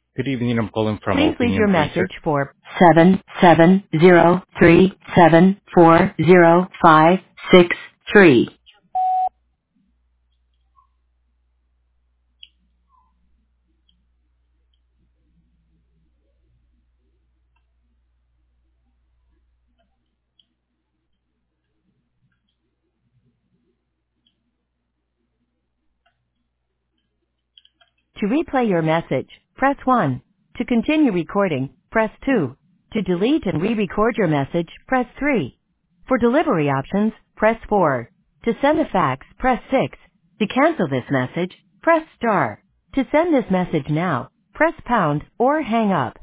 Good evening. I'm calling from Please leave Opinion your Research. message for 77037400563. To replay your message, press 1. To continue recording, press 2. To delete and re-record your message, press 3. For delivery options, press 4. To send a fax, press 6. To cancel this message, press star. To send this message now, press pound or hang up.